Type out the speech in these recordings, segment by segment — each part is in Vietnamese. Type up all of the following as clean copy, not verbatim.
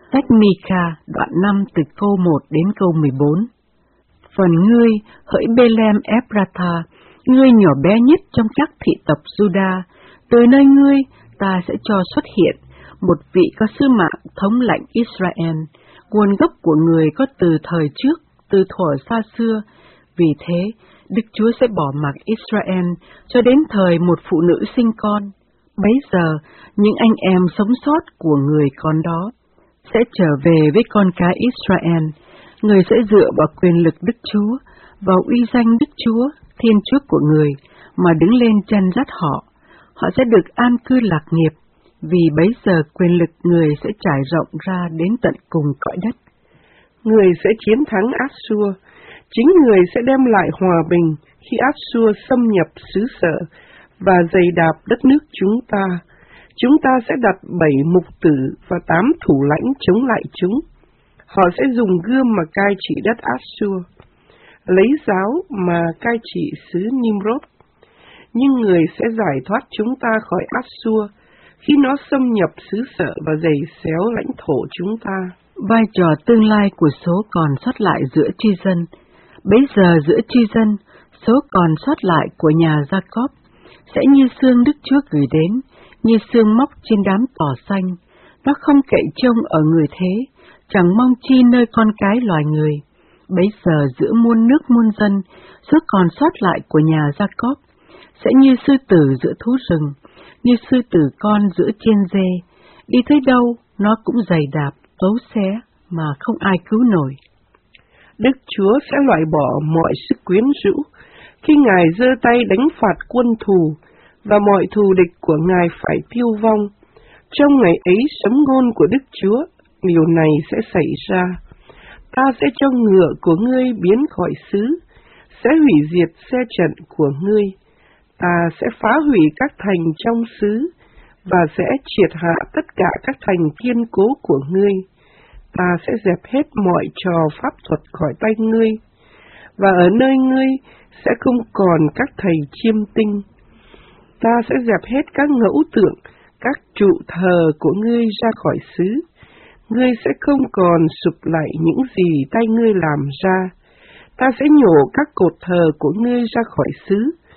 Sách Mi-ca đoạn 5 từ câu 1 đến câu 14. Phần ngươi, hỡi Bê-lem Ép-ra-tha, ngươi nhỏ bé nhất trong các thị tộc Giu-đa, từ nơi ngươi ta sẽ cho xuất hiện một vị có sứ mạng thống lãnh Israel, nguồn gốc của người có từ thời trước, từ thuở xa xưa. Vì thế, Đức Chúa sẽ bỏ mặc Israel cho đến thời một phụ nữ sinh con. Bấy giờ, những anh em sống sót của người con đó sẽ trở về với con cái Israel. Người sẽ dựa vào quyền lực Đức Chúa, vào uy danh Đức Chúa, Thiên Chúa của người, mà đứng lên chân dắt họ. Họ sẽ được an cư lạc nghiệp, vì bấy giờ quyền lực người sẽ trải rộng ra đến tận cùng cõi đất. Người sẽ chiến thắng Át-xua. Chính người sẽ đem lại hòa bình khi Át-xua xâm nhập xứ sở và dày đạp đất nước chúng ta. Chúng ta sẽ đặt 7 mục tử và 8 thủ lãnh chống lại chúng. Họ sẽ dùng gươm mà cai trị đất Át-xua, lấy giáo mà cai trị xứ Nimrod. Nhưng người sẽ giải thoát chúng ta khỏi Át-xua khi nó xâm nhập xứ sở và giày xéo lãnh thổ chúng ta. Vai trò tương lai của số còn sót lại giữa tri dân. Bấy giờ giữa tri dân, số còn sót lại của nhà Gia-cóp sẽ như xương Đức Chúa gửi đến, như xương móc trên đám cỏ xanh. Nó không cậy trông ở người thế, chẳng mong chi nơi con cái loài người. Bấy giờ giữa muôn nước muôn dân, số còn sót lại của nhà Gia-cóp sẽ như sư tử giữa thú rừng, như sư tử con giữa chiên dê. Đi tới đâu, nó cũng giày đạp, tấu xé, mà không ai cứu nổi. Đức Chúa sẽ loại bỏ mọi sức quyến rũ, khi Ngài giơ tay đánh phạt quân thù, và mọi thù địch của Ngài phải tiêu vong. Trong ngày ấy sấm ngôn của Đức Chúa, điều này sẽ xảy ra. Ta sẽ cho ngựa của ngươi biến khỏi xứ, sẽ hủy diệt xe trận của ngươi. Ta sẽ phá hủy các thành trong xứ, và sẽ triệt hạ tất cả các thành kiên cố của ngươi. Ta sẽ dẹp hết mọi trò pháp thuật khỏi tay ngươi, và ở nơi ngươi sẽ không còn các thầy chiêm tinh. Ta sẽ dẹp hết các ngẫu tượng, các trụ thờ của ngươi ra khỏi xứ. Ngươi sẽ không còn sụp lại những gì tay ngươi làm ra. Ta sẽ nhổ các cột thờ của ngươi ra khỏi xứ,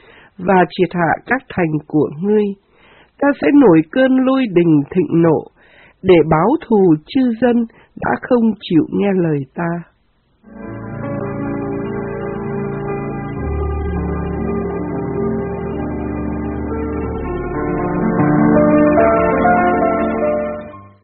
và triệt hạ các thành của ngươi. Ta sẽ nổi cơn lôi đình thịnh nộ, để báo thù chư dân đã không chịu nghe lời ta.